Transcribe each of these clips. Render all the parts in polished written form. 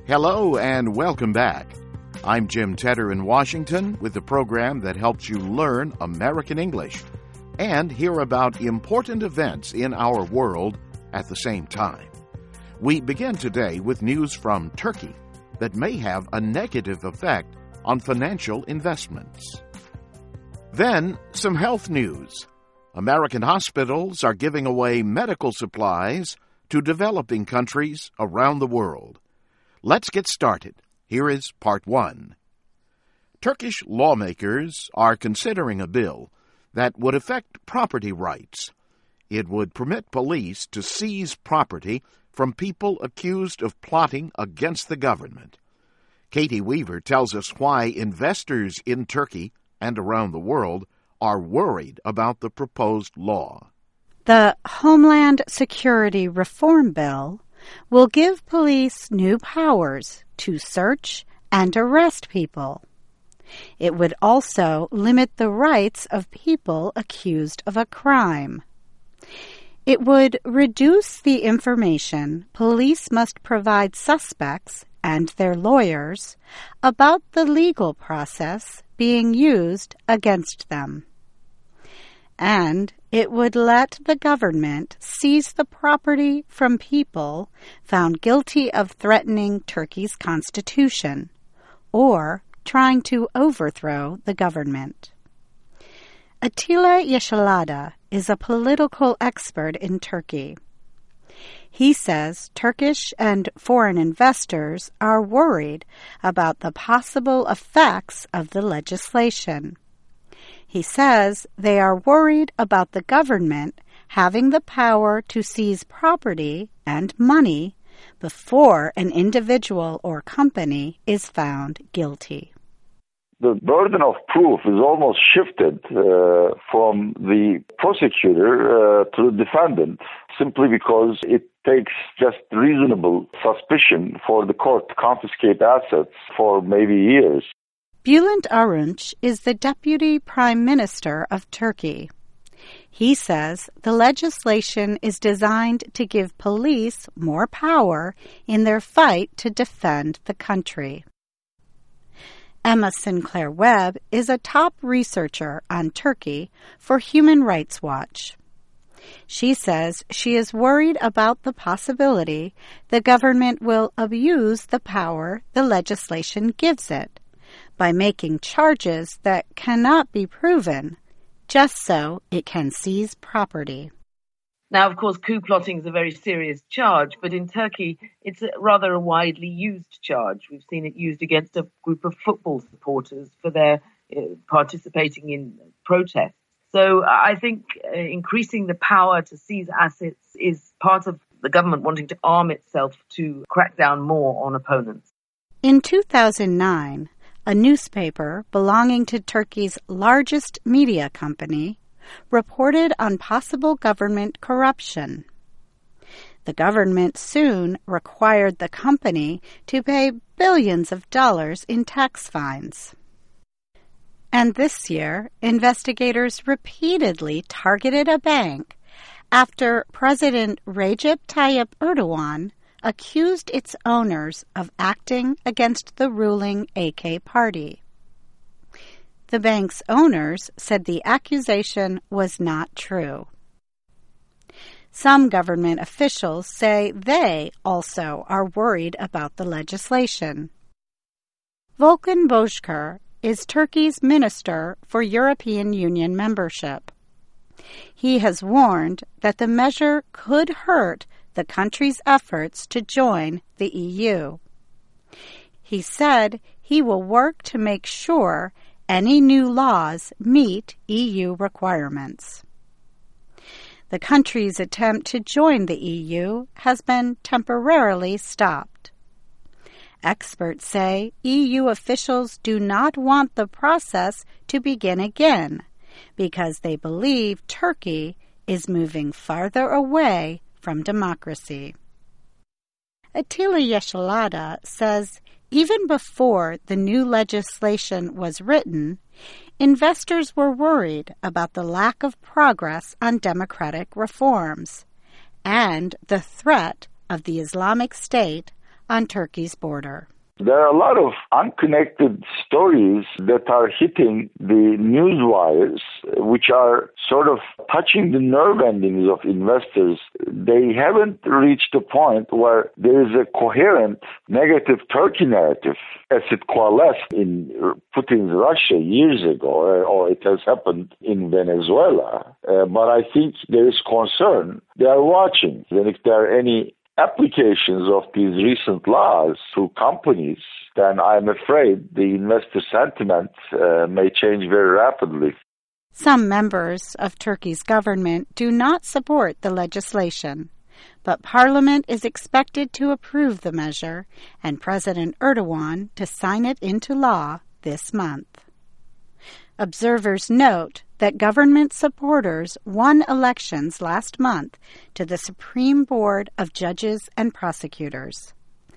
Hello and welcome back. I'm Jim Tedder in Washington with the program that helps you learn American English and hear about important events in our world at the same time. We begin today with news from Turkey that may have a negative effect on financial investments. Then, some health news. American hospitals are giving away medical supplies to developing countries around the world. Let's get started. Here is part 1. Turkish lawmakers are considering a bill that would affect property rights. It would permit police to seize property from people accused of plotting against the government. Katie Weaver tells us why investors in Turkey and around the world are worried about the proposed law. The Homeland Security Reform Bill will give police new powers to search and arrest people. It would also limit the rights of people accused of a crime. It would reduce the information police must provide suspects and their lawyers about the legal process being used against them. And it would let the government seize the property from people found guilty of threatening Turkey's constitution or trying to overthrow the government. Attila Yeşilada is a political expert in Turkey. He says Turkish and foreign investors are worried about the possible effects of the legislation. He says they are worried about the government having the power to seize property and money before an individual or company is found guilty. The burden of proof is almost shifted from the prosecutor to the defendant simply because it takes just reasonable suspicion for the court to confiscate assets for maybe years. Bülent Arınç is the Deputy Prime Minister of Turkey. He says the legislation is designed to give police more power in their fight to defend the country. Emma Sinclair Webb is a top researcher on Turkey for Human Rights Watch. She says she is worried about the possibility the government will abuse the power the legislation gives it by making charges that cannot be proven just so it can seize property. Now, of course, coup plotting is a very serious charge, but in Turkey, it's rather a widely used charge. We've seen it used against a group of football supporters for their participating in protests. So I think increasing the power to seize assets is part of the government wanting to arm itself to crack down more on opponents. In 2009, a newspaper belonging to Turkey's largest media company reported on possible government corruption. The government soon required the company to pay billions of dollars in tax fines. And this year, investigators repeatedly targeted a bank after President Recep Tayyip Erdogan accused its owners of acting against the ruling AK party. The bank's owners said the accusation was not true. Some government officials say they also are worried about the legislation. Volkan Bozkır is Turkey's Minister for European Union membership. He has warned that the measure could hurt the country's efforts to join the EU. He said he will work to make sure any new laws meet EU requirements. The country's attempt to join the EU has been temporarily stopped. Experts say EU officials do not want the process to begin again because they believe Turkey is moving farther away from democracy. Attila Yeşilada says even before the new legislation was written, investors were worried about the lack of progress on democratic reforms and the threat of the Islamic State on Turkey's border. There are a lot of unconnected stories that are hitting the news wires, which are sort of touching the nerve endings of investors. They haven't reached a point where there is a coherent negative Turkey narrative as it coalesced in Putin's Russia years ago, or it has happened in Venezuela. But I think there is concern. They are watching. And if there are any applications of these recent laws to companies, then I'm afraid the investor sentiment may change very rapidly. Some members of Turkey's government do not support the legislation, but Parliament is expected to approve the measure and President Erdogan to sign it into law this month. Observers note that government supporters won elections last month to the Supreme Board of Judges and Prosecutors.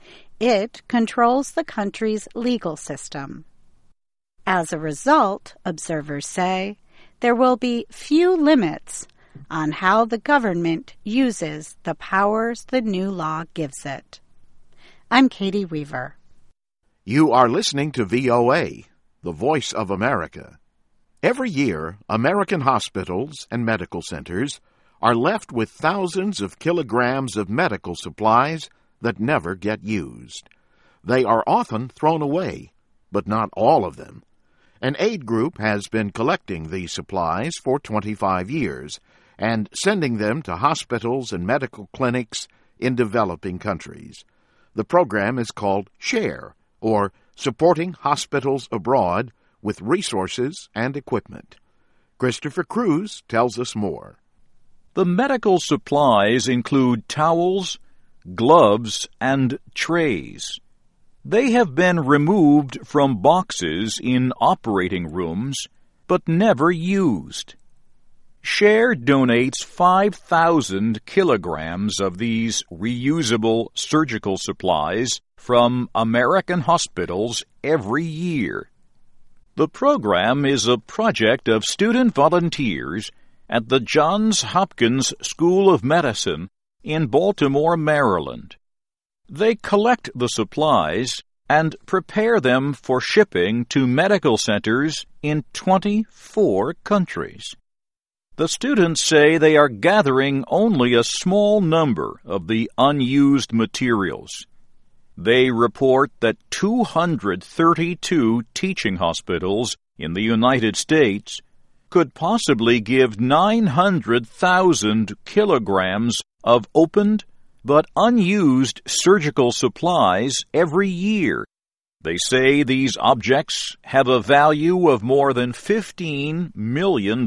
It controls the country's legal system. As a result, observers say, there will be few limits on how the government uses the powers the new law gives it. I'm Katie Weaver. You are listening to VOA, the Voice of America. Every year, American hospitals and medical centers are left with thousands of kilograms of medical supplies that never get used. They are often thrown away, but not all of them. An aid group has been collecting these supplies for 25 years and sending them to hospitals and medical clinics in developing countries. The program is called SHARE, or Supporting Hospitals Abroad with Resources and Equipment. Christopher Cruz tells us more. The medical supplies include towels, gloves, and trays. They have been removed from boxes in operating rooms, but never used. SHARE donates 5,000 kilograms of these reusable surgical supplies from American hospitals every year. The program is a project of student volunteers at the Johns Hopkins School of Medicine in Baltimore, Maryland. They collect the supplies and prepare them for shipping to medical centers in 24 countries. The students say they are gathering only a small number of the unused materials. They report that 232 teaching hospitals in the United States could possibly give 900,000 kilograms of opened but unused surgical supplies every year. They say these objects have a value of more than $15 million.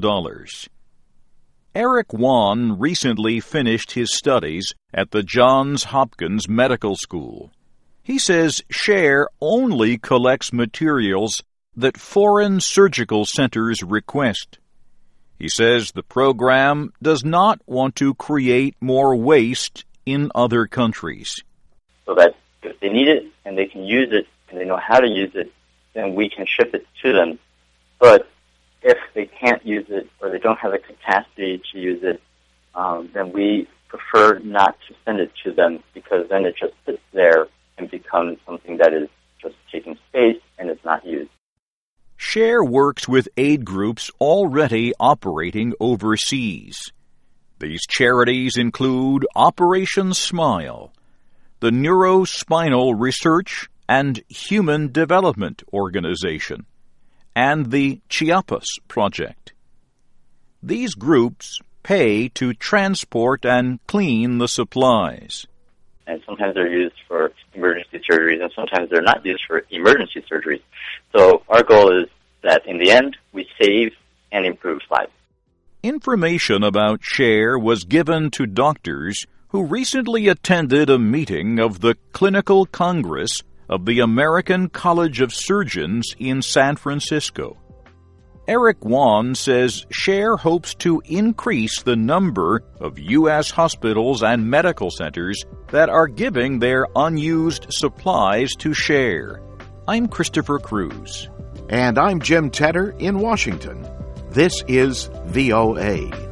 Eric Wan recently finished his studies at the Johns Hopkins Medical School. He says SHARE only collects materials that foreign surgical centers request. He says the program does not want to create more waste in other countries. So that if they need it and they can use it and they know how to use it, then we can ship it to them. But if they can't use it or they don't have the capacity to use it, then we prefer not to send it to them, because then it just sits there and becomes something that is just taking space and it's not used. SHARE works with aid groups already operating overseas. These charities include Operation Smile, the Neurospinal Research and Human Development Organization, and the Chiapas Project. These groups pay to transport and clean the supplies. And sometimes they're used for emergency surgeries, and sometimes they're not used for emergency surgeries. So our goal is that in the end, we save and improve lives. Information about SHARE was given to doctors who recently attended a meeting of the Clinical Congress of the American College of Surgeons in San Francisco. Eric Wan says SHARE hopes to increase the number of U.S. hospitals and medical centers that are giving their unused supplies to SHARE. I'm Christopher Cruz. And I'm Jim Tedder in Washington. This is VOA.